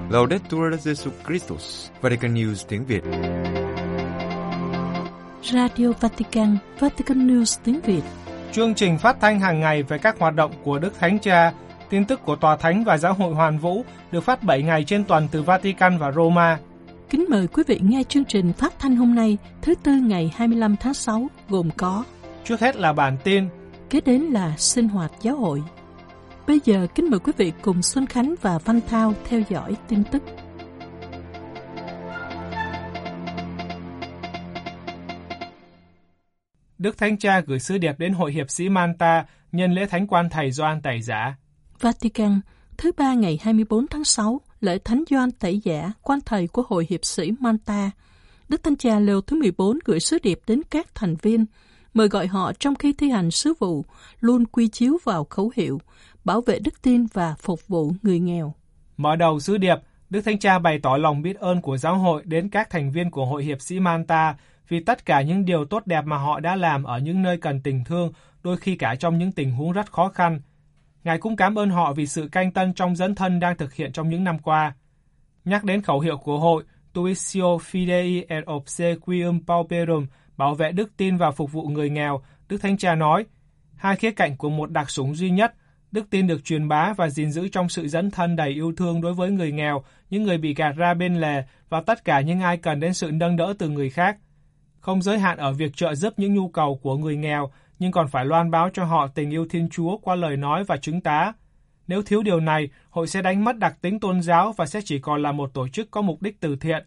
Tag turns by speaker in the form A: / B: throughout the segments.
A: Laudetur Jesus Christus, Vatican News tiếng Việt.
B: Radio Vatican, Vatican News tiếng Việt.
C: Chương trình phát thanh hàng ngày về các hoạt động của Đức Thánh Cha, tin tức của Tòa Thánh và Giáo hội Hoàn Vũ được phát 7 ngày trên tuần từ Vatican và Roma.
B: Kính mời quý vị nghe chương trình phát thanh hôm nay, thứ Tư ngày 25 tháng 6, gồm có:
C: trước hết là bản tin,
B: kế đến là sinh hoạt giáo hội. Bây giờ kính mời quý vị cùng Xuân Khánh và Văn Thao theo dõi tin tức.
C: Đức Thánh Cha gửi sứ điệp đến Hội hiệp sĩ Malta nhân lễ Thánh Quan Thầy Gioan Tẩy Giả.
B: Vatican, thứ Ba ngày 24 tháng 6, lễ Thánh Gioan Tẩy Giả, quan thầy của Hội hiệp sĩ Malta. Đức Thánh Cha Leo thứ 14 gửi sứ điệp đến các thành viên, mời gọi họ trong khi thi hành sứ vụ luôn quy chiếu vào khẩu hiệu bảo vệ đức tin và phục vụ người nghèo.
C: Mở đầu sứ điệp, Đức Thánh Cha bày tỏ lòng biết ơn của giáo hội đến các thành viên của Hội hiệp sĩ Malta vì tất cả những điều tốt đẹp mà họ đã làm ở những nơi cần tình thương, đôi khi cả trong những tình huống rất khó khăn. Ngài cũng cảm ơn họ vì sự canh tân trong dấn thân đang thực hiện trong những năm qua. Nhắc đến khẩu hiệu của hội Tuitio Fidei et Obsequium Pauperum, bảo vệ đức tin và phục vụ người nghèo, Đức Thánh Cha nói, hai khía cạnh của một đặc sủng duy nhất, đức tin được truyền bá và gìn giữ trong sự dấn thân đầy yêu thương đối với người nghèo, những người bị gạt ra bên lề và tất cả những ai cần đến sự nâng đỡ từ người khác. Không giới hạn ở việc trợ giúp những nhu cầu của người nghèo, nhưng còn phải loan báo cho họ tình yêu Thiên Chúa qua lời nói và chứng tá. Nếu thiếu điều này, hội sẽ đánh mất đặc tính tôn giáo và sẽ chỉ còn là một tổ chức có mục đích từ thiện.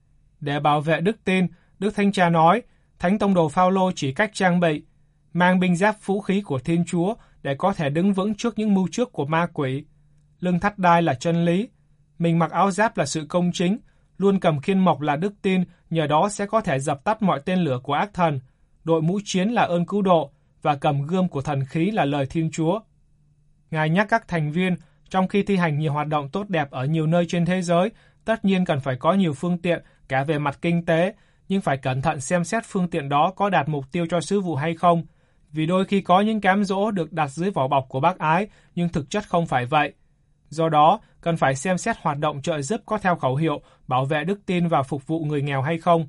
C: Để bảo vệ đức tin, Đức Thánh Cha nói, Thánh Tông đồ Phao-lô chỉ cách trang bị, mang binh giáp vũ khí của Thiên Chúa để có thể đứng vững trước những mưu trước của ma quỷ. Lưng thắt đai là chân lý, mình mặc áo giáp là sự công chính, luôn cầm khiên mộc là đức tin, nhờ đó sẽ có thể dập tắt mọi tên lửa của ác thần. Đội mũ chiến là ơn cứu độ và cầm gươm của thần khí là lời Thiên Chúa. Ngài nhắc các thành viên, trong khi thi hành nhiều hoạt động tốt đẹp ở nhiều nơi trên thế giới, tất nhiên cần phải có nhiều phương tiện cả về mặt kinh tế, nhưng phải cẩn thận xem xét phương tiện đó có đạt mục tiêu cho sứ vụ hay không, vì đôi khi có những cám dỗ được đặt dưới vỏ bọc của bác ái, nhưng thực chất không phải vậy. Do đó, cần phải xem xét hoạt động trợ giúp có theo khẩu hiệu bảo vệ đức tin và phục vụ người nghèo hay không.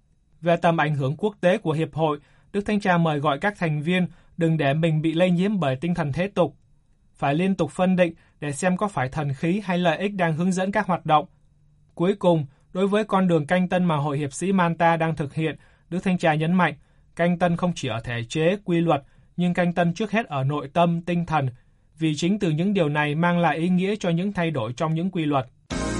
C: Về tầm ảnh hưởng quốc tế của Hiệp hội, Đức Thánh Cha mời gọi các thành viên đừng để mình bị lây nhiễm bởi tinh thần thế tục. Phải liên tục phân định để xem có phải thần khí hay lợi ích đang hướng dẫn các hoạt động. Cuối cùng, đối với con đường canh tân mà Hội hiệp sĩ Malta đang thực hiện, Đức Thánh Cha nhấn mạnh, canh tân không chỉ ở thể chế, quy luật, nhưng canh tân trước hết ở nội tâm, tinh thần, vì chính từ những điều này mang lại ý nghĩa cho những thay đổi trong những quy luật.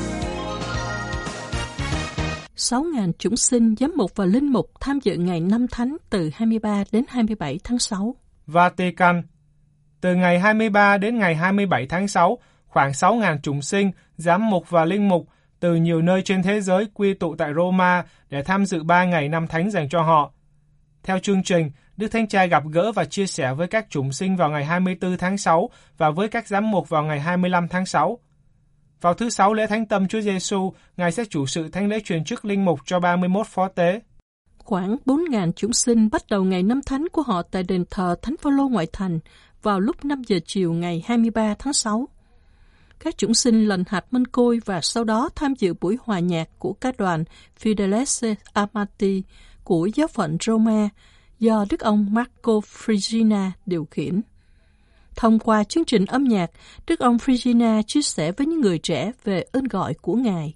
B: 6.000 chúng sinh, giám mục và linh mục tham dự ngày Năm Thánh từ 23 đến 27 tháng 6.
C: Vatican. Từ ngày 23 đến ngày 27 tháng 6, khoảng 6.000 chúng sinh, giám mục và linh mục từ nhiều nơi trên thế giới quy tụ tại Roma để tham dự 3 ngày Năm Thánh dành cho họ. Theo chương trình, Đức Thánh Cha gặp gỡ và chia sẻ với các chúng sinh vào ngày 24 tháng 6 và với các giám mục vào ngày 25 tháng 6. Vào thứ Sáu lễ Thánh Tâm Chúa Giêsu, Ngài sẽ chủ sự thánh lễ truyền chức linh mục cho 31 phó tế.
B: Khoảng 4.000 chúng sinh bắt đầu ngày Năm Thánh của họ tại đền thờ Thánh Phaolô ngoại thành vào lúc 5 giờ chiều ngày 23 tháng 6. Các chúng sinh lần hạt mân côi và sau đó tham dự buổi hòa nhạc của ca đoàn Fideles Amati của giáo phận Roma do Đức ông Marco Frigina điều khiển. Thông qua chương trình âm nhạc, Đức ông Frigina chia sẻ với những người trẻ về ơn gọi của Ngài.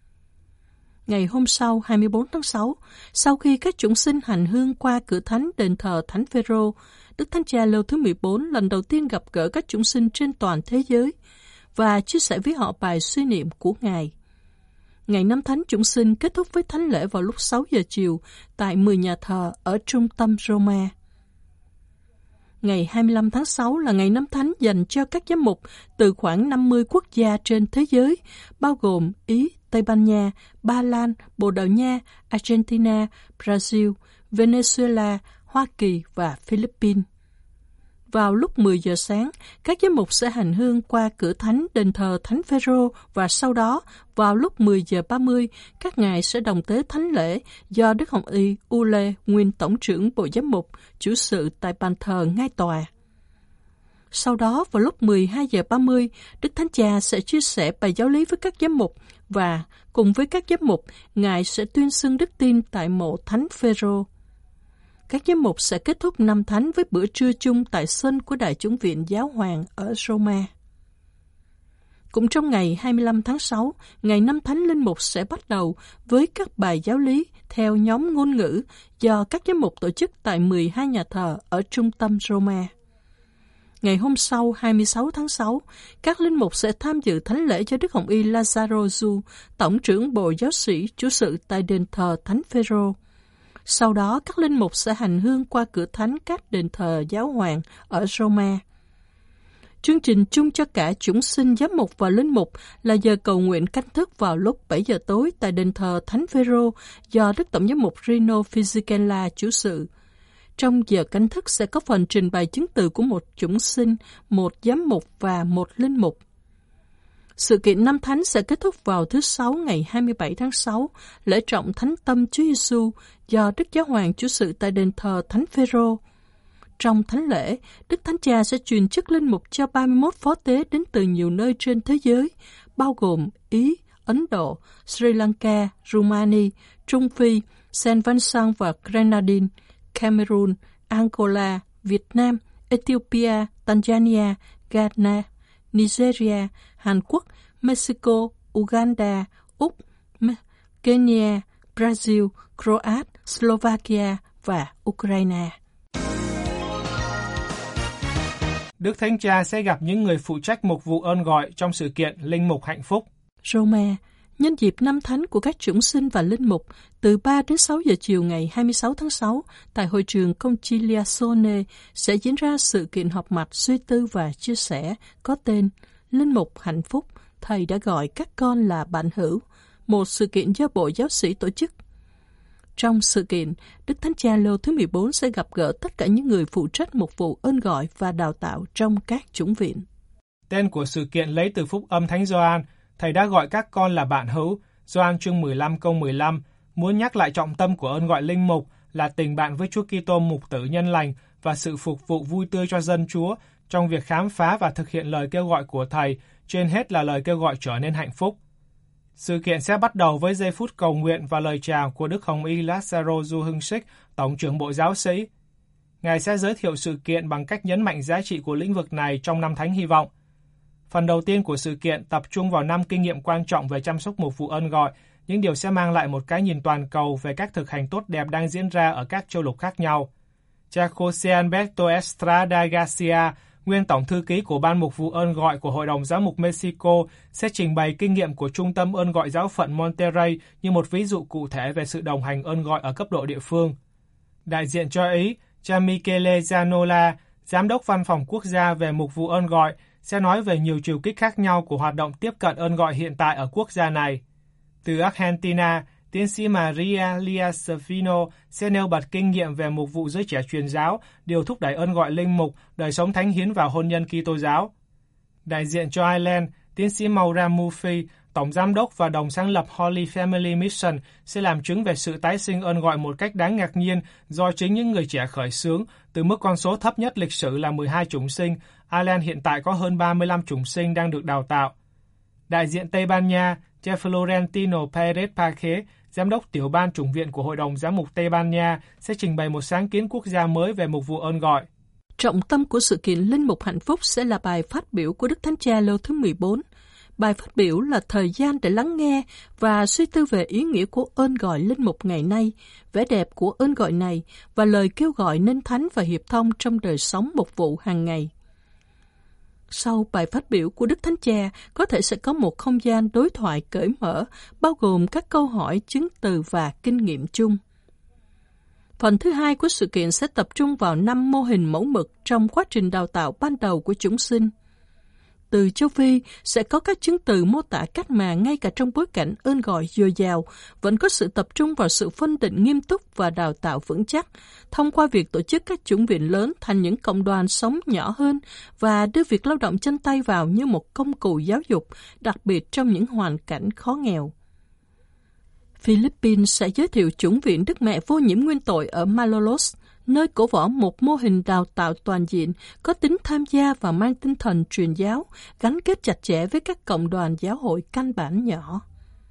B: Ngày hôm sau, 24 tháng 6, sau khi các chúng sinh hành hương qua cửa thánh đền thờ Thánh Phêrô, Đức Thánh Cha Leo thứ 14 lần đầu tiên gặp gỡ các chúng sinh trên toàn thế giới và chia sẻ với họ bài suy niệm của Ngài. Ngày Năm Thánh chúng sinh kết thúc với thánh lễ vào lúc 6 giờ chiều tại 10 nhà thờ ở trung tâm Roma. Ngày 25 tháng 6 là ngày Năm Thánh dành cho các giám mục từ khoảng 50 quốc gia trên thế giới, bao gồm Ý, Tây Ban Nha, Ba Lan, Bồ Đào Nha, Argentina, Brazil, Venezuela, Hoa Kỳ và Philippines. Vào lúc 10 giờ sáng, các giám mục sẽ hành hương qua cửa thánh đền thờ Thánh Phêrô và sau đó, vào lúc 10 giờ 30, các ngài sẽ đồng tế thánh lễ do Đức Hồng Y Ule, nguyên tổng trưởng Bộ Giám mục, chủ sự tại bàn thờ ngai tòa. Sau đó, vào lúc 12 giờ 30, Đức Thánh Cha sẽ chia sẻ bài giáo lý với các giám mục và cùng với các giám mục, Ngài sẽ tuyên xưng đức tin tại mộ Thánh Phêrô. Các giám mục sẽ kết thúc năm thánh với bữa trưa chung tại sân của Đại chủng viện Giáo hoàng ở Roma. Cũng trong ngày 25 tháng 6, ngày năm thánh linh mục sẽ bắt đầu với các bài giáo lý theo nhóm ngôn ngữ do các giám mục tổ chức tại 12 nhà thờ ở trung tâm Roma. Ngày hôm sau, 26 tháng 6, các linh mục sẽ tham dự thánh lễ cho Đức Hồng Y Lazaro Du, Tổng trưởng Bộ Giáo sĩ chủ sự tại đền thờ Thánh Phêrô. Sau đó, các linh mục sẽ hành hương qua cửa thánh các đền thờ giáo hoàng ở Roma. Chương trình chung cho cả chúng sinh, giám mục và linh mục là giờ cầu nguyện canh thức vào lúc 7 giờ tối tại đền thờ Thánh Phêrô do Đức Tổng giám mục Rino Fisichella chủ sự. Trong giờ canh thức sẽ có phần trình bày chứng từ của một chúng sinh, một giám mục và một linh mục. Sự kiện năm thánh sẽ kết thúc vào thứ Sáu ngày 27 tháng 6, lễ trọng Thánh Tâm Chúa Giêsu do Đức Giáo hoàng chủ sự tại đền thờ Thánh Phêrô. Trong thánh lễ, Đức Thánh Cha sẽ truyền chức linh mục cho 31 phó tế đến từ nhiều nơi trên thế giới, bao gồm Ý, Ấn Độ, Sri Lanka, Rumani, Trung Phi, Saint Vincent và Grenadines, Cameroon, Angola, Việt Nam, Ethiopia, Tanzania, Ghana, Nigeria, Hàn Quốc, Mexico, Uganda, Úc, Kenya, Brazil, Croatia, Slovakia và Ukraine.
C: Đức Thánh Cha sẽ gặp những người phụ trách mục vụ ơn gọi trong sự kiện Linh mục hạnh phúc.
B: Roma, nhân dịp năm thánh của các chủng sinh và linh mục, từ 3 đến 6 giờ chiều ngày 26 tháng 6, tại hội trường Conciliazione sẽ diễn ra sự kiện họp mặt suy tư và chia sẻ có tên Linh mục hạnh phúc, Thầy đã gọi các con là bạn hữu, một sự kiện do Bộ Giáo sĩ tổ chức. Trong sự kiện, Đức Thánh Cha Leo thứ 14 sẽ gặp gỡ tất cả những người phụ trách mục vụ ơn gọi và đào tạo trong các chủng viện.
C: Tên của sự kiện lấy từ phúc âm Thánh Gioan, Thầy đã gọi các con là bạn hữu, Gioan chương 15 câu 15, muốn nhắc lại trọng tâm của ơn gọi linh mục là tình bạn với Chúa Kitô mục tử nhân lành và sự phục vụ vui tươi cho dân Chúa trong việc khám phá và thực hiện lời kêu gọi của Thầy, trên hết là lời kêu gọi trở nên hạnh phúc. Sự kiện sẽ bắt đầu với giây phút cầu nguyện và lời chào của Đức Hồng Y Lazaro Du Hưng Sích, Tổng trưởng Bộ Giáo sĩ. Ngài sẽ giới thiệu sự kiện bằng cách nhấn mạnh giá trị của lĩnh vực này trong năm thánh hy vọng. Phần đầu tiên của sự kiện tập trung vào 5 kinh nghiệm quan trọng về chăm sóc mục vụ ơn gọi, những điều sẽ mang lại một cái nhìn toàn cầu về các thực hành tốt đẹp đang diễn ra ở các châu lục khác nhau. Cha José Alberto Estrada Garcia, nguyên tổng thư ký của Ban Mục vụ ơn gọi của Hội đồng Giám mục Mexico, sẽ trình bày kinh nghiệm của Trung tâm ơn gọi giáo phận Monterrey như một ví dụ cụ thể về sự đồng hành ơn gọi ở cấp độ địa phương. Đại diện cho Ý, cha Michele Zanola, Giám đốc Văn phòng Quốc gia về Mục vụ ơn gọi, sẽ nói về nhiều chiều kích khác nhau của hoạt động tiếp cận ơn gọi hiện tại ở quốc gia này. Từ Argentina, tiến sĩ Maria Liasfino sẽ nêu bật kinh nghiệm về mục vụ giới trẻ truyền giáo, điều thúc đẩy ơn gọi linh mục, đời sống thánh hiến và hôn nhân Kitô giáo. Đại diện cho Ireland, tiến sĩ Maura Murphy, tổng giám đốc và đồng sáng lập Holy Family Mission, sẽ làm chứng về sự tái sinh ơn gọi một cách đáng ngạc nhiên do chính những người trẻ khởi xướng, từ mức con số thấp nhất lịch sử là 12 chủng sinh. Ireland hiện tại có hơn 35 chủng sinh đang được đào tạo. Đại diện Tây Ban Nha, cha Florentino Pérez Parque, giám đốc tiểu ban chủng viện của Hội đồng Giám mục Tây Ban Nha, sẽ trình bày một sáng kiến quốc gia mới về mục vụ ơn gọi.
B: Trọng tâm của sự kiện Linh mục hạnh phúc sẽ là bài phát biểu của Đức Thánh Cha Leo thứ 14. Bài phát biểu là thời gian để lắng nghe và suy tư về ý nghĩa của ơn gọi linh mục ngày nay, vẻ đẹp của ơn gọi này và lời kêu gọi nên thánh và hiệp thông trong đời sống mục vụ hàng ngày. Sau bài phát biểu của Đức Thánh Cha, có thể sẽ có một không gian đối thoại cởi mở, bao gồm các câu hỏi, chứng từ và kinh nghiệm chung. Phần thứ hai của sự kiện sẽ tập trung vào 5 mô hình mẫu mực trong quá trình đào tạo ban đầu của chúng sinh. Từ châu Phi sẽ có các chứng từ mô tả cách mà ngay cả trong bối cảnh ơn gọi dồi dào, vẫn có sự tập trung vào sự phân định nghiêm túc và đào tạo vững chắc, thông qua việc tổ chức các chủng viện lớn thành những cộng đoàn sống nhỏ hơn và đưa việc lao động chân tay vào như một công cụ giáo dục, đặc biệt trong những hoàn cảnh khó nghèo. Philippines sẽ giới thiệu chủng viện Đức Mẹ Vô Nhiễm Nguyên Tội ở Malolos, nơi cổ võ một mô hình đào tạo toàn diện, có tính tham gia và mang tinh thần truyền giáo, gắn kết chặt chẽ với các cộng đoàn giáo hội căn bản nhỏ.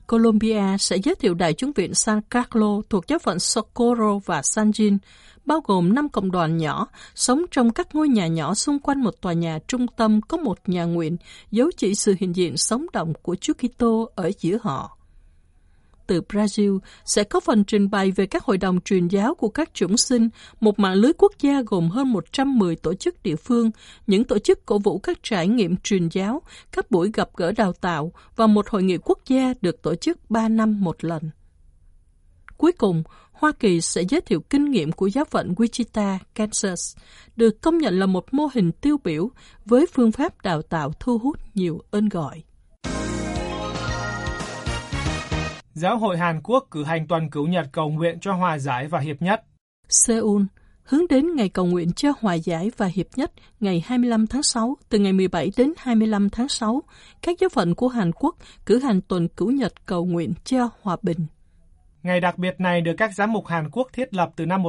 B: Colombia sẽ giới thiệu Đại chúng viện San Carlos thuộc giáo phận Socorro và San Gin, bao gồm 5 cộng đoàn nhỏ, sống trong các ngôi nhà nhỏ xung quanh một tòa nhà trung tâm có một nhà nguyện, dấu chỉ sự hiện diện sống động của Chúa Kitô ở giữa họ. Từ Brazil sẽ có phần trình bày về các hội đồng truyền giáo của các chủng sinh, một mạng lưới quốc gia gồm hơn 110 tổ chức địa phương, những tổ chức cổ vũ các trải nghiệm truyền giáo, các buổi gặp gỡ đào tạo và một hội nghị quốc gia được tổ chức 3 năm một lần. Cuối cùng, Hoa Kỳ sẽ giới thiệu kinh nghiệm của giáo phận Wichita, Kansas, được công nhận là một mô hình tiêu biểu với phương pháp đào tạo thu hút nhiều ơn gọi.
C: Giáo hội Hàn Quốc cử hành tuần cửu nhật cầu nguyện cho hòa giải và hiệp nhất.
B: Seoul hướng đến ngày cầu nguyện cho hòa giải và hiệp nhất ngày 25 tháng 6, từ ngày 17 đến 25 tháng 6, các giáo phận của Hàn Quốc cử hành tuần cửu nhật cầu nguyện cho hòa bình.
C: Ngày đặc biệt này được các giám mục Hàn Quốc thiết lập từ năm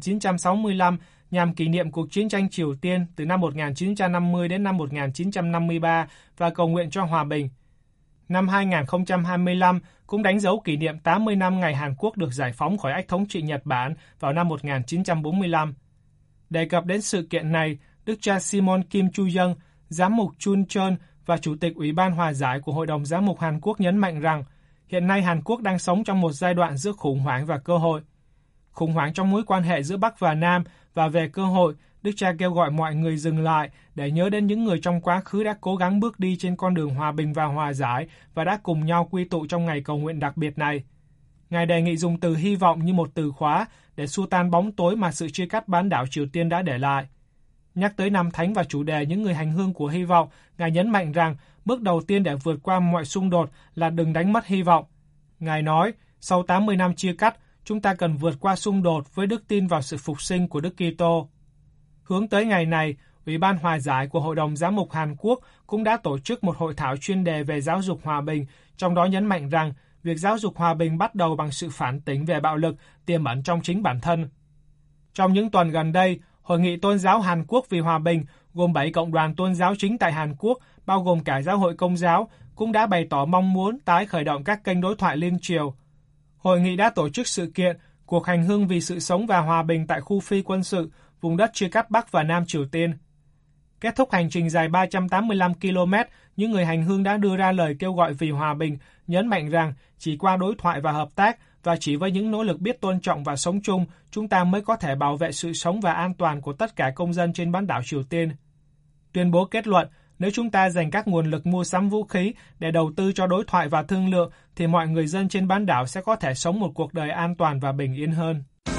C: 1965 nhằm kỷ niệm cuộc chiến tranh Triều Tiên từ năm 1950 đến năm 1953 và cầu nguyện cho hòa bình. Năm 2025 cũng đánh dấu kỷ niệm 80 năm ngày Hàn Quốc được giải phóng khỏi ách thống trị Nhật Bản vào năm 1945. Đề cập đến sự kiện này, Đức cha Simon Kim Chu-young, giám mục Chun Cheon và Chủ tịch Ủy ban Hòa giải của Hội đồng Giám mục Hàn Quốc nhấn mạnh rằng hiện nay Hàn Quốc đang sống trong một giai đoạn giữa khủng hoảng và cơ hội. Khủng hoảng trong mối quan hệ giữa Bắc và Nam, và về cơ hội, Đức cha kêu gọi mọi người dừng lại để nhớ đến những người trong quá khứ đã cố gắng bước đi trên con đường hòa bình và hòa giải và đã cùng nhau quy tụ trong ngày cầu nguyện đặc biệt này. Ngài đề nghị dùng từ hy vọng như một từ khóa để xua tan bóng tối mà sự chia cắt bán đảo Triều Tiên đã để lại. Nhắc tới Năm Thánh và chủ đề những người hành hương của hy vọng, Ngài nhấn mạnh rằng bước đầu tiên để vượt qua mọi xung đột là đừng đánh mất hy vọng. Ngài nói, sau 80 năm chia cắt, chúng ta cần vượt qua xung đột với đức tin vào sự phục sinh của Đức Kitô. Hướng tới ngày này, Ủy ban Hòa giải của Hội đồng Giám mục Hàn Quốc cũng đã tổ chức một hội thảo chuyên đề về giáo dục hòa bình, trong đó nhấn mạnh rằng việc giáo dục hòa bình bắt đầu bằng sự phản tỉnh về bạo lực tiềm ẩn trong chính bản thân. Trong những tuần gần đây, Hội nghị Tôn giáo Hàn Quốc vì hòa bình, gồm 7 cộng đoàn tôn giáo chính tại Hàn Quốc, bao gồm cả giáo hội Công giáo, cũng đã bày tỏ mong muốn tái khởi động các kênh đối thoại liên triều. Hội nghị đã tổ chức sự kiện Cuộc hành hương vì sự sống và hòa bình tại khu phi quân sự, vùng đất chia cắt Bắc và Nam Triều Tiên. Kết thúc hành trình dài 385 km, những người hành hương đã đưa ra lời kêu gọi vì hòa bình, nhấn mạnh rằng chỉ qua đối thoại và hợp tác và chỉ với những nỗ lực biết tôn trọng và sống chung, chúng ta mới có thể bảo vệ sự sống và an toàn của tất cả công dân trên bán đảo Triều Tiên. Tuyên bố kết luận, nếu chúng ta dành các nguồn lực mua sắm vũ khí để đầu tư cho đối thoại và thương lượng, thì mọi người dân trên bán đảo sẽ có thể sống một cuộc đời an toàn và bình yên hơn.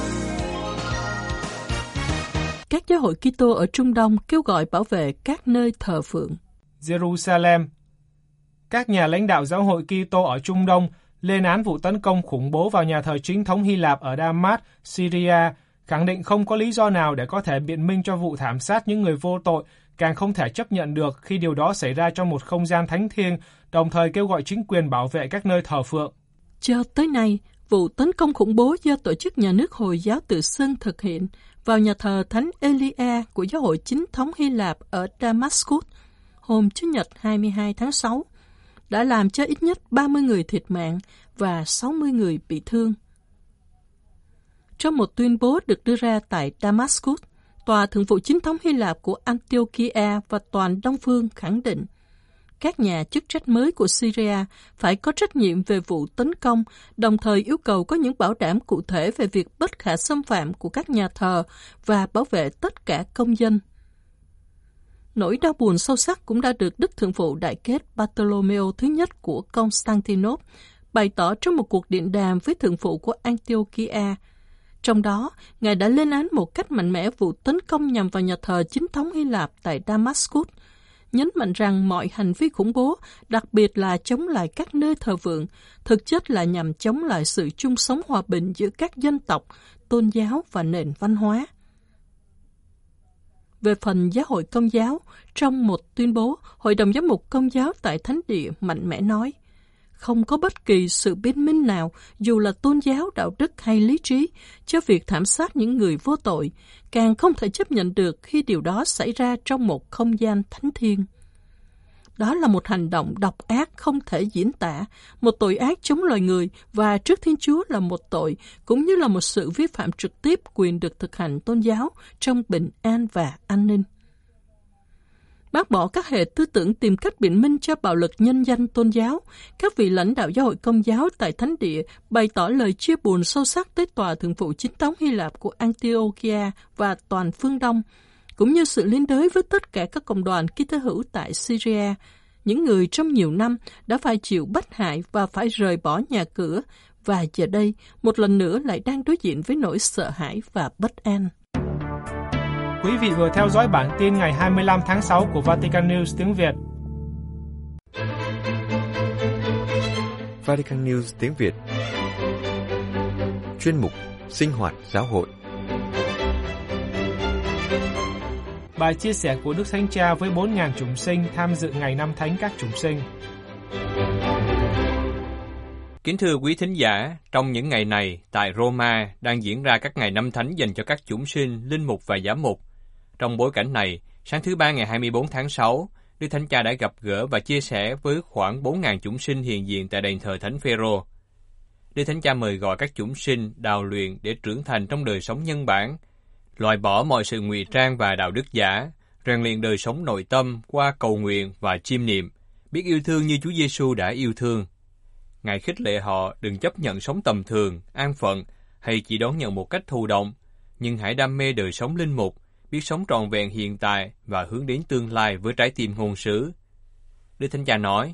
B: Các giáo hội Kitô ở Trung Đông kêu gọi bảo vệ các nơi thờ phượng.
C: Jerusalem. Các nhà lãnh đạo giáo hội Kitô ở Trung Đông lên án vụ tấn công khủng bố vào nhà thờ chính thống Hy Lạp ở Damas, Syria, khẳng định không có lý do nào để có thể biện minh cho vụ thảm sát những người vô tội, càng không thể chấp nhận được khi điều đó xảy ra trong một không gian thánh thiêng, đồng thời kêu gọi chính quyền bảo vệ các nơi thờ phượng.
B: Cho tới nay, vụ tấn công khủng bố do Tổ chức Nhà nước Hồi giáo tự xưng thực hiện vào nhà thờ Thánh Elia của giáo hội chính thống Hy Lạp ở Damascus hôm Chủ nhật 22 tháng 6 đã làm cho ít nhất 30 người thiệt mạng và 60 người bị thương. Trong một tuyên bố được đưa ra tại Damascus, Tòa Thượng phụ Chính thống Hy Lạp của Antiochia và toàn Đông Phương khẳng định các nhà chức trách mới của Syria phải có trách nhiệm về vụ tấn công, đồng thời yêu cầu có những bảo đảm cụ thể về việc bất khả xâm phạm của các nhà thờ và bảo vệ tất cả công dân. Nỗi đau buồn sâu sắc cũng đã được Đức Thượng phụ Đại kết Bartolomeo thứ nhất của Constantinople bày tỏ trong một cuộc điện đàm với Thượng phụ của Antiochia. Trong đó, Ngài đã lên án một cách mạnh mẽ vụ tấn công nhằm vào nhà thờ chính thống Hy Lạp tại Damascus, nhấn mạnh rằng mọi hành vi khủng bố, đặc biệt là chống lại các nơi thờ phượng, thực chất là nhằm chống lại sự chung sống hòa bình giữa các dân tộc, tôn giáo và nền văn hóa. Về phần giáo hội Công giáo, trong một tuyên bố, Hội đồng Giám mục Công giáo tại Thánh địa mạnh mẽ nói, không có bất kỳ sự biện minh nào, dù là tôn giáo, đạo đức hay lý trí, cho việc thảm sát những người vô tội, càng không thể chấp nhận được khi điều đó xảy ra trong một không gian thánh thiêng. Đó là một hành động độc ác không thể diễn tả, một tội ác chống loài người và trước Thiên Chúa là một tội, cũng như là một sự vi phạm trực tiếp quyền được thực hành tôn giáo trong bình an và an ninh. Bác bỏ các hệ tư tưởng tìm cách biện minh cho bạo lực nhân danh tôn giáo, các vị lãnh đạo giáo hội Công giáo tại Thánh Địa bày tỏ lời chia buồn sâu sắc tới tòa thượng phụ chính thống Hy Lạp của Antiochia và toàn phương Đông, cũng như sự liên đới với tất cả các cộng đoàn Kitô hữu tại Syria, những người trong nhiều năm đã phải chịu bách hại và phải rời bỏ nhà cửa, và giờ đây một lần nữa lại đang đối diện với nỗi sợ hãi và bất an.
C: Quý vị vừa theo dõi bản tin ngày 25 tháng 6 của Vatican News tiếng Việt.
A: Vatican News tiếng Việt. Chuyên mục Sinh hoạt giáo hội.
C: Bài chia sẻ của Đức Thánh Cha với 4.000 chúng sinh tham dự ngày năm thánh các chúng sinh.
D: Kính thưa quý thính giả, trong những ngày này, tại Roma đang diễn ra các ngày năm thánh dành cho các chúng sinh, linh mục và giám mục. Trong bối cảnh này, sáng thứ Ba ngày 24 tháng 6, Đức Thánh Cha đã gặp gỡ và chia sẻ với khoảng 4.000 chúng sinh hiện diện tại đền thờ Thánh Phêrô. Đức Thánh Cha mời gọi các chúng sinh đào luyện để trưởng thành trong đời sống nhân bản, loại bỏ mọi sự ngụy trang và đạo đức giả, rèn luyện đời sống nội tâm qua cầu nguyện và chiêm niệm, biết yêu thương như Chúa Giêsu đã yêu thương. Ngài khích lệ họ đừng chấp nhận sống tầm thường, an phận hay chỉ đón nhận một cách thụ động, nhưng hãy đam mê đời sống linh mục, biết sống trọn vẹn hiện tại và hướng đến tương lai với trái tim ngôn sứ. Đức Thánh Cha nói: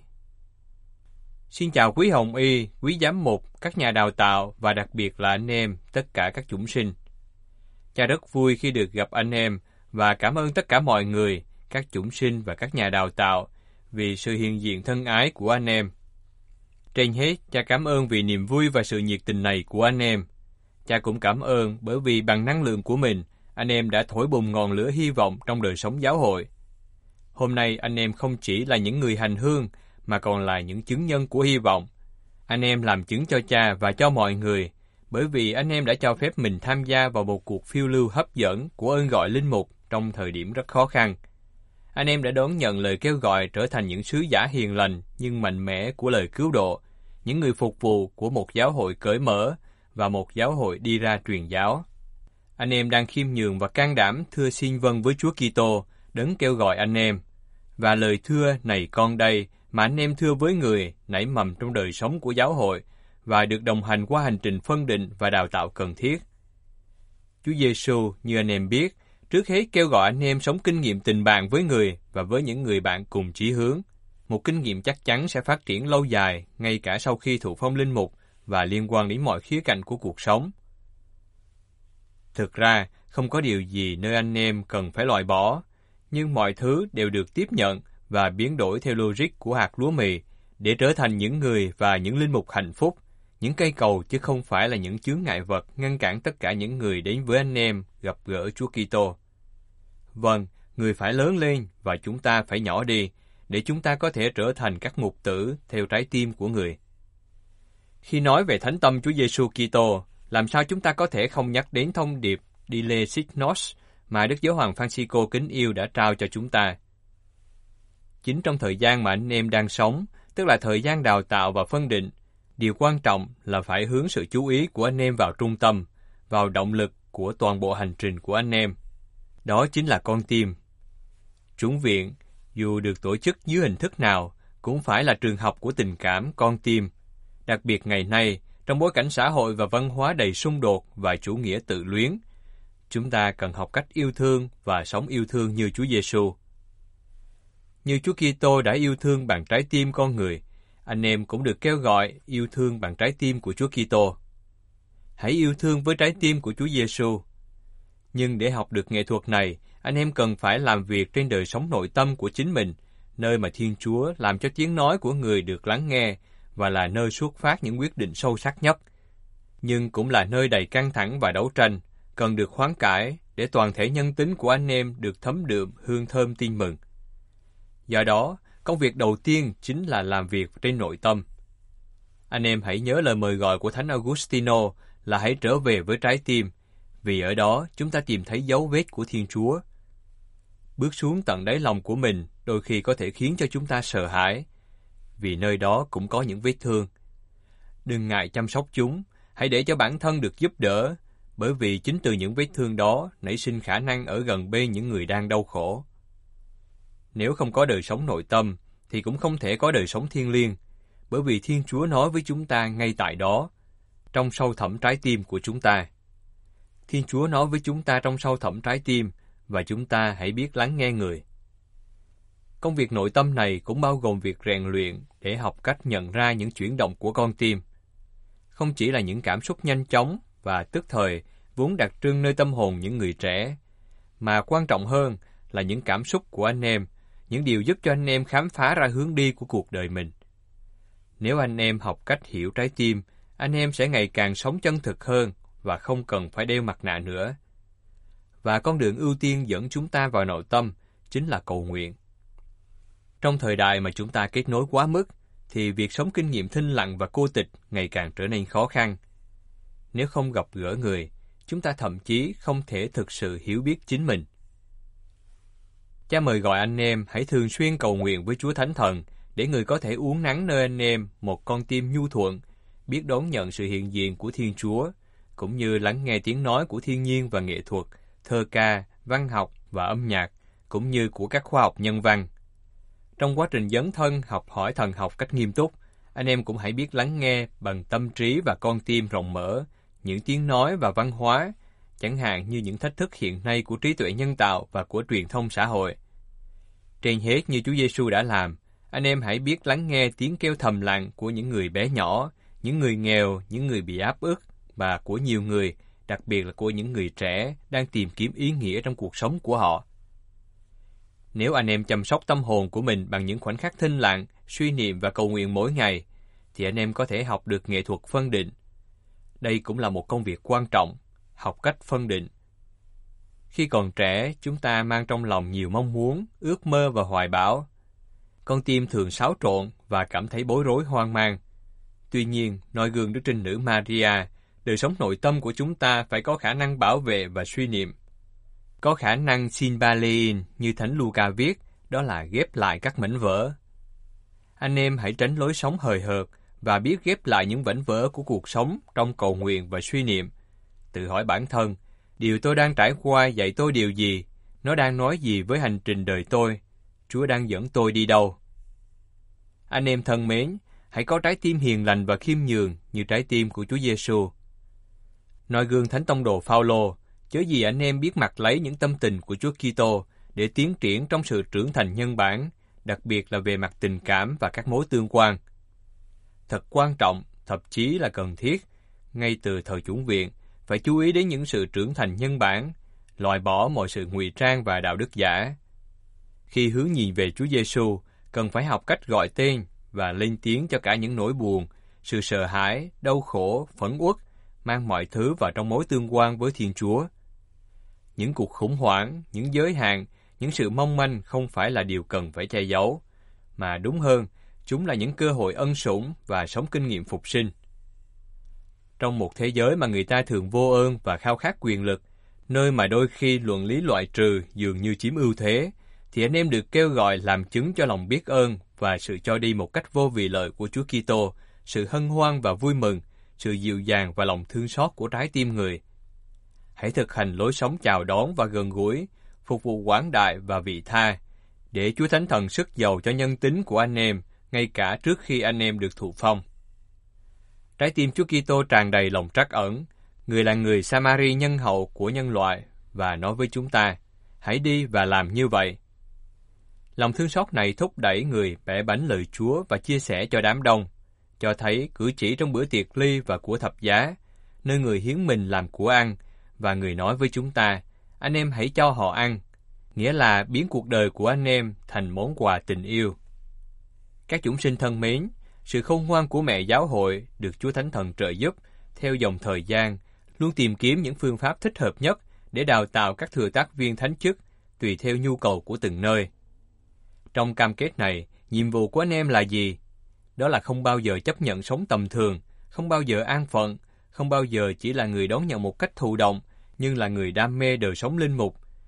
D: Xin chào quý hồng y, quý giám mục, các nhà đào tạo và đặc biệt là anh em, tất cả các chúng sinh. Cha rất vui khi được gặp anh em và cảm ơn tất cả mọi người, các chúng sinh và các nhà đào tạo vì sự hiện diện thân ái của anh em. Trên hết, cha cảm ơn vì niềm vui và sự nhiệt tình này của anh em. Cha cũng cảm ơn bởi vì bằng năng lượng của mình, anh em đã thổi bùng ngọn lửa hy vọng trong đời sống giáo hội. Hôm nay anh em không chỉ là những người hành hương, mà còn là những chứng nhân của hy vọng. Anh em làm chứng cho cha và cho mọi người, bởi vì anh em đã cho phép mình tham gia vào một cuộc phiêu lưu hấp dẫn của ơn gọi linh mục trong thời điểm rất khó khăn. Anh em đã đón nhận lời kêu gọi trở thành những sứ giả hiền lành nhưng mạnh mẽ của lời cứu độ, những người phục vụ của một giáo hội cởi mở và một giáo hội đi ra truyền giáo. Anh em đang khiêm nhường và can đảm thưa xin vâng với Chúa Kitô, đấng kêu gọi anh em. Và lời thưa này con đây mà anh em thưa với người nảy mầm trong đời sống của giáo hội và được đồng hành qua hành trình phân định và đào tạo cần thiết. Chúa Giêsu, như anh em biết, trước hết kêu gọi anh em sống kinh nghiệm tình bạn với người và với những người bạn cùng chí hướng. Một kinh nghiệm chắc chắn sẽ phát triển lâu dài, ngay cả sau khi thụ phong linh mục và liên quan đến mọi khía cạnh của cuộc sống. Thực ra, không có điều gì nơi anh em cần phải loại bỏ, nhưng mọi thứ đều được tiếp nhận và biến đổi theo logic của hạt lúa mì để trở thành những người và những linh mục hạnh phúc, những cây cầu chứ không phải là những chướng ngại vật ngăn cản tất cả những người đến với anh em gặp gỡ Chúa Kitô. Vâng, người phải lớn lên và chúng ta phải nhỏ đi, để chúng ta có thể trở thành các mục tử theo trái tim của người. Khi nói về thánh tâm Chúa Giêsu Kitô, làm sao chúng ta có thể không nhắc đến thông điệp Dile Sic Nos mà Đức Giáo hoàng Francisco kính yêu đã trao cho chúng ta. Chính trong thời gian mà anh em đang sống, tức là thời gian đào tạo và phân định, điều quan trọng là phải hướng sự chú ý của anh em vào trung tâm, vào động lực của toàn bộ hành trình của anh em. Đó chính là con tim. Chủng viện, dù được tổ chức dưới hình thức nào, cũng phải là trường học của tình cảm con tim. Đặc biệt ngày nay, trong bối cảnh xã hội và văn hóa đầy xung đột và chủ nghĩa tự luyến, chúng ta cần học cách yêu thương và sống yêu thương như Chúa Giêsu. Như Chúa Kitô đã yêu thương bằng trái tim con người, anh em cũng được kêu gọi yêu thương bằng trái tim của Chúa Kitô. Hãy yêu thương với trái tim của Chúa Giêsu. Nhưng để học được nghệ thuật này, anh em cần phải làm việc trên đời sống nội tâm của chính mình, nơi mà Thiên Chúa làm cho tiếng nói của người được lắng nghe và là nơi xuất phát những quyết định sâu sắc nhất. Nhưng cũng là nơi đầy căng thẳng và đấu tranh, cần được hoán cải để toàn thể nhân tính của anh em được thấm đượm hương thơm tin mừng. Do đó, công việc đầu tiên chính là làm việc trên nội tâm. Anh em hãy nhớ lời mời gọi của Thánh Augustino là hãy trở về với trái tim, vì ở đó chúng ta tìm thấy dấu vết của Thiên Chúa. bước xuống tận đáy lòng của mình đôi khi có thể khiến cho chúng ta sợ hãi, vì nơi đó cũng có những vết thương. Đừng ngại chăm sóc chúng, hãy để cho bản thân được giúp đỡ, bởi vì chính từ những vết thương đó nảy sinh khả năng ở gần bên những người đang đau khổ. Nếu không có đời sống nội tâm, thì cũng không thể có đời sống thiêng liêng, bởi vì Thiên Chúa nói với chúng ta ngay tại đó, trong sâu thẳm trái tim của chúng ta. Thiên Chúa nói với chúng ta trong sâu thẳm trái tim, và chúng ta hãy biết lắng nghe Người. Công việc nội tâm này cũng bao gồm việc rèn luyện để học cách nhận ra những chuyển động của con tim. Không chỉ là những cảm xúc nhanh chóng và tức thời vốn đặc trưng nơi tâm hồn những người trẻ, mà quan trọng hơn là những cảm xúc của anh em, những điều giúp cho anh em khám phá ra hướng đi của cuộc đời mình. Nếu anh em học cách hiểu trái tim, anh em sẽ ngày càng sống chân thực hơn và không cần phải đeo mặt nạ nữa. Và con đường ưu tiên dẫn chúng ta vào nội tâm chính là cầu nguyện. Trong thời đại mà chúng ta kết nối quá mức, thì việc sống kinh nghiệm thinh lặng và cô tịch ngày càng trở nên khó khăn. Nếu không gặp gỡ người, chúng ta thậm chí không thể thực sự hiểu biết chính mình. Cha mời gọi anh em hãy thường xuyên cầu nguyện với Chúa Thánh Thần để Người có thể uốn nắn nơi anh em một con tim nhu thuận, biết đón nhận sự hiện diện của Thiên Chúa, cũng như lắng nghe tiếng nói của thiên nhiên và nghệ thuật, thơ ca, văn học và âm nhạc, cũng như của các khoa học nhân văn. Trong quá trình dấn thân học hỏi thần học cách nghiêm túc, anh em cũng hãy biết lắng nghe bằng tâm trí và con tim rộng mở những tiếng nói và văn hóa, chẳng hạn như những thách thức hiện nay của trí tuệ nhân tạo và của truyền thông xã hội. Trên hết như Chúa Giêsu đã làm, anh em hãy biết lắng nghe tiếng kêu thầm lặng của những người bé nhỏ, những người nghèo, những người bị áp ức, và của nhiều người, đặc biệt là của những người trẻ đang tìm kiếm ý nghĩa trong cuộc sống của họ. Nếu anh em chăm sóc tâm hồn của mình bằng những khoảnh khắc thinh lặng, suy niệm và cầu nguyện mỗi ngày, thì anh em có thể học được nghệ thuật phân định. Đây cũng là một công việc quan trọng, học cách phân định. Khi còn trẻ, chúng ta mang trong lòng nhiều mong muốn, ước mơ và hoài bão. Con tim thường xáo trộn và cảm thấy bối rối hoang mang. Tuy nhiên, noi gương Đức Trinh Nữ Maria, đời sống nội tâm của chúng ta phải có khả năng bảo vệ và suy niệm. Có khả năng synbalein như Thánh Luca viết, đó là ghép lại các mảnh vỡ. Anh em hãy tránh lối sống hời hợt và biết ghép lại những mảnh vỡ của cuộc sống trong cầu nguyện và suy niệm. Tự hỏi bản thân, điều tôi đang trải qua dạy tôi điều gì? Nó đang nói gì với hành trình đời tôi? Chúa đang dẫn tôi đi đâu? Anh em thân mến, hãy có trái tim hiền lành và khiêm nhường như trái tim của Chúa Giêsu. Noi gương Thánh Tông đồ Phaolô, chớ gì anh em biết mặc lấy những tâm tình của Chúa Kitô để tiến triển trong sự trưởng thành nhân bản, đặc biệt là về mặt tình cảm và các mối tương quan. Thật quan trọng, thậm chí là cần thiết, ngay từ thời chủng viện, phải chú ý đến những sự trưởng thành nhân bản, loại bỏ mọi sự ngụy trang và đạo đức giả. Khi hướng nhìn về Chúa Giêsu, cần phải học cách gọi tên và lên tiếng cho cả những nỗi buồn, sự sợ hãi, đau khổ, phẫn uất, mang mọi thứ vào trong mối tương quan với Thiên Chúa. Những cuộc khủng hoảng, những giới hạn, những sự mong manh không phải là điều cần phải che giấu, mà đúng hơn, chúng là những cơ hội ân sủng và sống kinh nghiệm phục sinh. Trong một thế giới mà người ta thường vô ơn và khao khát quyền lực, nơi mà đôi khi luận lý loại trừ dường như chiếm ưu thế, thì anh em được kêu gọi làm chứng cho lòng biết ơn và sự cho đi một cách vô vị lợi của Chúa Kitô, sự hân hoan và vui mừng, sự dịu dàng và lòng thương xót của trái tim người. Hãy thực hành lối sống chào đón và gần gũi, phục vụ quảng đại và vị tha, để Chúa Thánh Thần sức dầu cho nhân tính của anh em, ngay cả trước khi anh em được thụ phong. Trái tim Chúa Kitô tràn đầy lòng trắc ẩn. Người là người Samari nhân hậu của nhân loại và nói với chúng ta, hãy đi và làm như vậy. Lòng thương xót này thúc đẩy người bẻ bánh lời Chúa và chia sẻ cho đám đông, cho thấy cử chỉ trong bữa tiệc ly và của thập giá, nơi người hiến mình làm của ăn, và người nói với chúng ta, anh em hãy cho họ ăn, nghĩa là biến cuộc đời của anh em thành món quà tình yêu. Các chúng sinh thân mến, sự khôn ngoan của mẹ giáo hội được Chúa Thánh Thần trợ giúp theo dòng thời gian, luôn tìm kiếm những phương pháp thích hợp nhất để đào tạo các thừa tác viên thánh chức tùy theo nhu cầu của từng nơi. Trong cam kết này, nhiệm vụ của anh em là gì? Đó là không bao giờ chấp nhận sống tầm thường, không bao giờ an phận, không bao giờ chỉ là người đón nhận một cách thụ động, nhưng là người đam mê đời sống linh mục,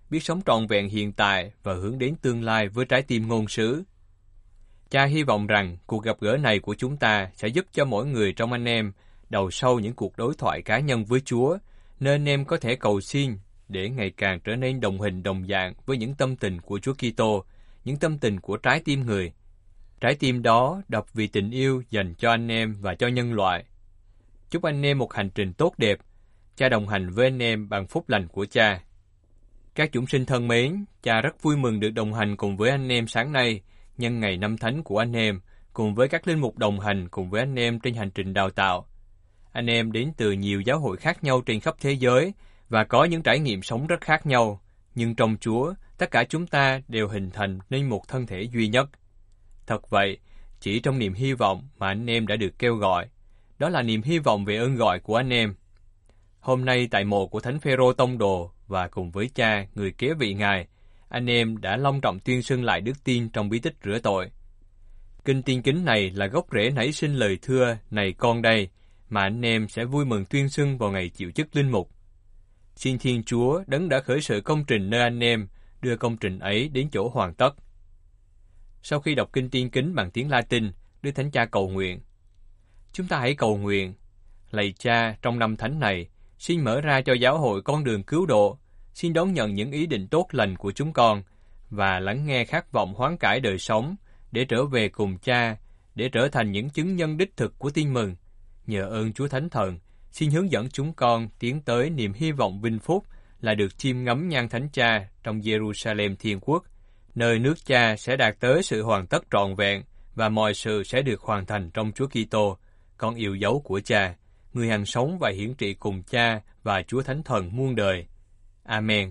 D: biết sống trọn vẹn hiện tại và hướng đến tương lai với trái tim ngôn sứ. Cha hy vọng rằng cuộc gặp gỡ này của chúng ta sẽ giúp cho mỗi người trong anh em đầu sâu những cuộc đối thoại cá nhân với Chúa, nên anh em có thể cầu xin để ngày càng trở nên đồng hình đồng dạng với những tâm tình của Chúa Kitô, những tâm tình của trái tim người. Trái tim đó đập vì tình yêu dành cho anh em và cho nhân loại. Chúc anh em một hành trình tốt đẹp. Cha đồng hành với anh em bằng phúc lành của Cha. Các chúng sinh thân mến, Cha rất vui mừng được đồng hành cùng với anh em sáng nay, nhân ngày năm thánh của anh em, cùng với các linh mục đồng hành cùng với anh em trên hành trình đào tạo. Anh em đến từ nhiều giáo hội khác nhau trên khắp thế giới và có những trải nghiệm sống rất khác nhau, nhưng trong Chúa, tất cả chúng ta đều hình thành nên một thân thể duy nhất. Thật vậy, chỉ trong niềm hy vọng mà anh em đã được kêu gọi, đó là niềm hy vọng về ơn gọi của anh em. Hôm nay tại mộ của Thánh Phêrô Tông Đồ và cùng với Cha, người kế vị Ngài, anh em đã long trọng tuyên xưng lại đức tin trong bí tích rửa tội. Kinh tiên kính này là gốc rễ nảy sinh lời thưa "Này con đây", mà anh em sẽ vui mừng tuyên xưng vào ngày chịu chức linh mục. Xin Thiên Chúa đấng đã khởi sự công trình nơi anh em, đưa công trình ấy đến chỗ hoàn tất. Sau khi đọc kinh tiên kính bằng tiếng Latin, Đức Thánh Cha cầu nguyện. Chúng ta hãy cầu nguyện. Lạy Cha, trong năm thánh này, xin mở ra cho giáo hội con đường cứu độ, xin đón nhận những ý định tốt lành của chúng con, và lắng nghe khát vọng hoán cải đời sống, để trở về cùng Cha, để trở thành những chứng nhân đích thực của tin mừng. Nhờ ơn Chúa Thánh Thần, xin hướng dẫn chúng con tiến tới niềm hy vọng vinh phúc là được chiêm ngắm nhan Thánh Cha trong Jerusalem Thiên Quốc, nơi nước Cha sẽ đạt tới sự hoàn tất trọn vẹn và mọi sự sẽ được hoàn thành trong Chúa Kitô, con yêu dấu của Cha, người hằng sống và hiển trị cùng Cha và Chúa Thánh Thần muôn đời. Amen.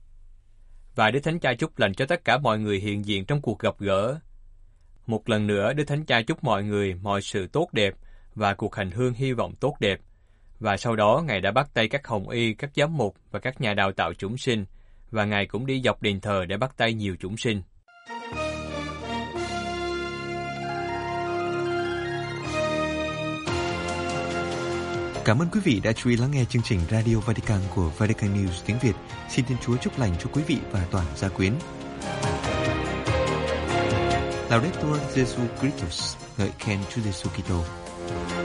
D: Và Đức Thánh Cha chúc lành cho tất cả mọi người hiện diện trong cuộc gặp gỡ. Một lần nữa, Đức Thánh Cha chúc mọi người mọi sự tốt đẹp và cuộc hành hương hy vọng tốt đẹp. Và sau đó, Ngài đã bắt tay các hồng y, các giám mục và các nhà đào tạo chúng sinh, và Ngài cũng đi dọc đền thờ để bắt tay nhiều chúng sinh.
A: Cảm ơn quý vị đã chú ý lắng nghe chương trình Radio Vatican của Vatican News tiếng Việt. Xin Thiên Chúa chúc lành cho quý vị và toàn gia quyến. Laudetur Jesu Christus, ngợi khen Chúa Giêsu Kitô.